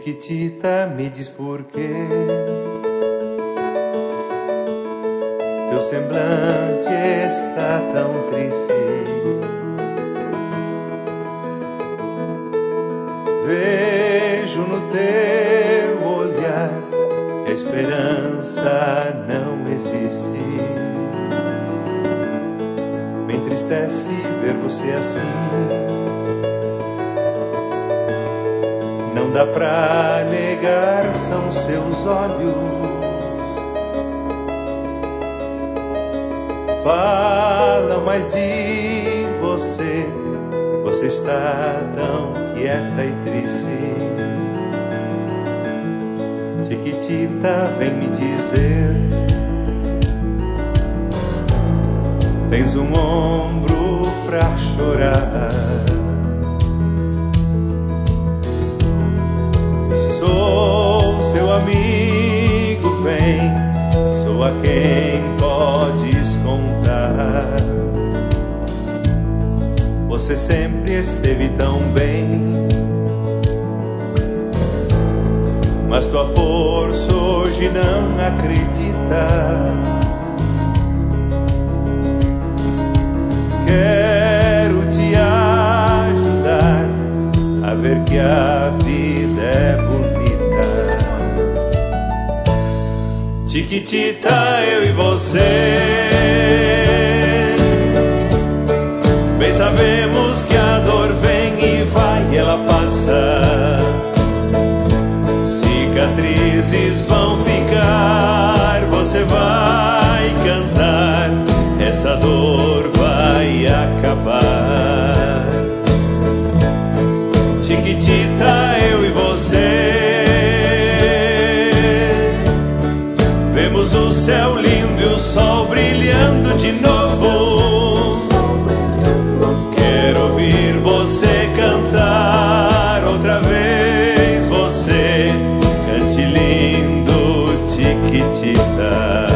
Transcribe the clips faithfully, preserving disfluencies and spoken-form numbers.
Chiquitita, me diz por quê teu semblante está tão triste. Vejo no teu olhar que a esperança não existe. Me entristece ver você assim. Não dá pra negar, são seus olhos. Falam mais de você. Você está tão quieta e triste. Chiquitita, vem me dizer. Tens um ombro pra chorar. Sou seu amigo, vem. Sou a quem podes contar. Você sempre esteve tão bem, mas tua força hoje não acredita. Quero te ajudar a ver que a vida é bonita. Chiquitita, eu e você, bem sabemos que a dor vem e vai, ela passa. Cicatrizes vão ficar, você vai cantar, essa dor vai acabar. Chiquitita, eu e você, vemos o céu lindo e o sol brilhando de novo. Quero ouvir você cantar outra vez, você cante lindo, Chiquitita.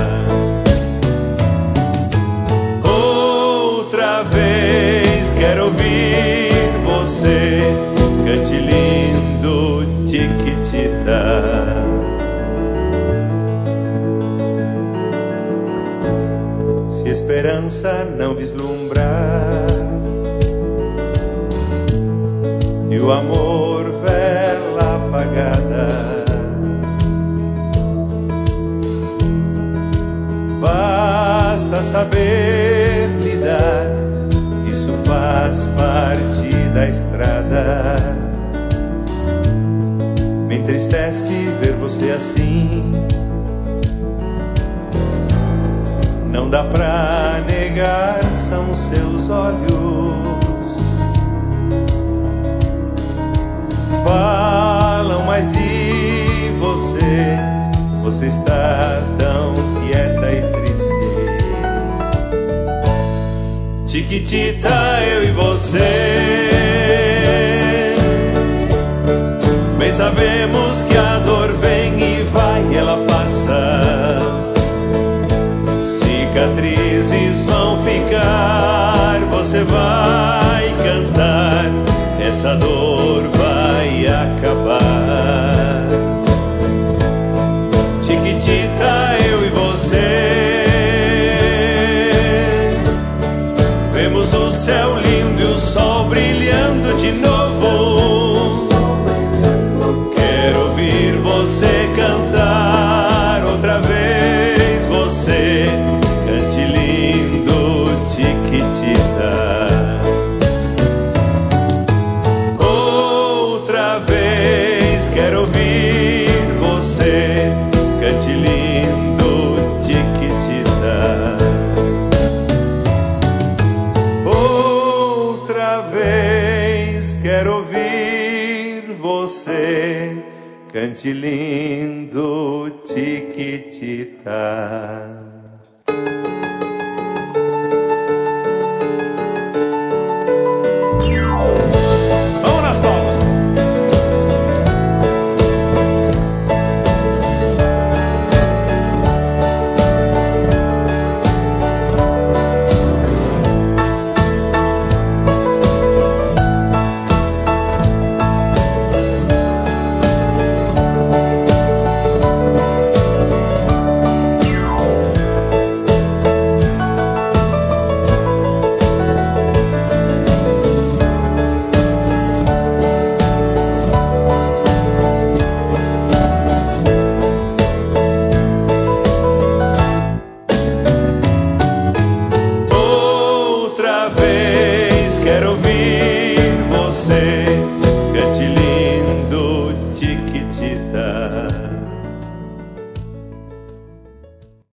Outra vez quero ouvir você cante lindo, Chiquitita. Se esperança não vislumbrar e o amor vela apagada, basta saber lidar, isso faz parte da estrada. Me entristece ver você assim. Não dá pra negar, são seus olhos. Falam mais de você. Você está tão quieta e triste. Chiquitita, eu e você, bem sabemos que a dor vem e vai, ela passa. Cicatrizes vão ficar, você vai cantar, essa dor vai acabar. Chiquitita, eu e você, vemos o céu lindo e o sol brilhando de novo. Quero ouvir você cantar outra vez, você cante lindo, Chiquitita. Outra vez quero ouvir você cante lindo, Chiquitita. Outra vez quero ouvir você cante lindo, Chiquitita. ver.